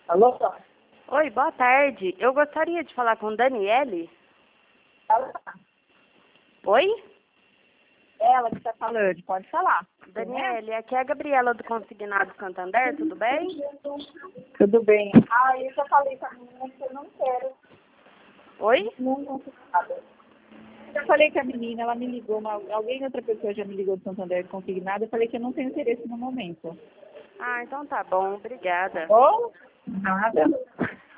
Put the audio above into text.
Alô? Oi, boa tarde. Eu gostaria de falar com Daniele. Oi? Ela que está falando, pode falar. Daniele, aqui é a Gabriela do Consignado Santander, tudo bem? Tudo bem. Ah, eu já falei com a menina que eu não quero. Oi? Não consigo nada. Já falei com a menina, ela me ligou, alguém, outra pessoa já me ligou do Santander consignado, eu falei que eu não tenho interesse no momento. Ah, então tá bom, obrigada. Bom? Nada.